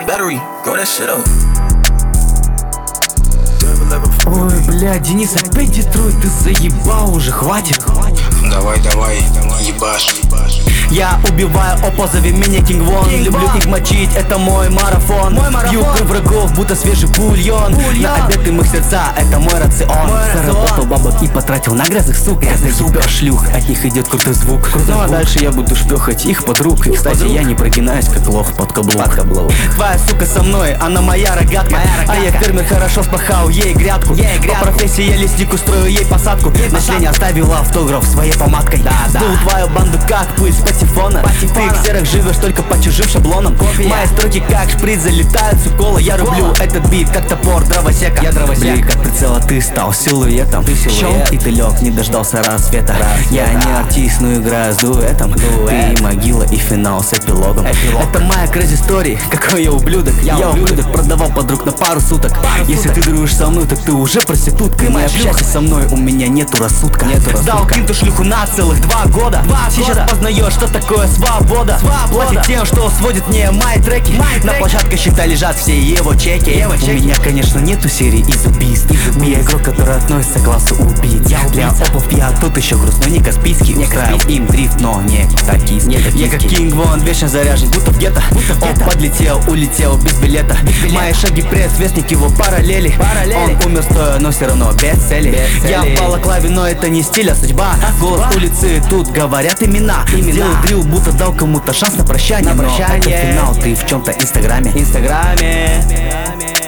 battery, go that shit up. Ой, бля, Денис, опять Детройт, ты заебал уже, хватит. Давай, ебашь. Я убиваю, позови меня King Von. Люблю их мочить, это мой марафон. Бью врагов, будто свежий бульон. На обед им их сердца, это мой рацион. Заработал бабок и потратил на грязных сук. Я заебёшь шлюх, от них идет крутой звук. Ну а дальше я буду шпёхать их подруг. И кстати, я не прогинаюсь, как лох под каблук. Твоя сука со мной, она моя рогатка. А я фермер, хорошо спахал ей грядку. По профессии я лесник, устрою ей посадку. На члене оставила автограф своей помадкой. Сдул твою банду как пыль с патефона. Ты в серых живешь только по чужим шаблонам. Мои строки как шприц залетают с укола. Я рублю этот бит как топор дровосека. Блин, как прицела ты стал силуэтом. Щел и ты лег, не дождался рассвета. Я не артист, но играю с дуэтом. Ты и могила, и финал с эпилогом. Это моя crazy story, какой я ублюдок. Я ублюдок, продавал подруг на пару суток. Если ты дружишь со мной, так ты уже проститутка. Не общайся со мной, у меня нету рассудка. Сдал Клинту шлюху на целых 2 года. Сейчас познаешь, что такое свобода. Платит тем, что сводит мне мои треки. На площадке счета лежат все его чеки. У меня, конечно, нету серии из убийств. Я игрок, который относится к классу убийц. Для опов я тут еще грустной, не Каспийский. Устраивал им дрифт, но не токийст. Я как King Von, вечно заряжен, будто в гетто. Подлетел, улетел без билета. Мои шаги предсвестник его параллели. Он умер стоя, но все равно без цели. Я в балаклаве, но это не стиль, а судьба. Голос улицы, тут говорят имена. Делаю дрил, будто дал кому-то шанс на прощание. Но это финал, ты в чем-то инстаграме.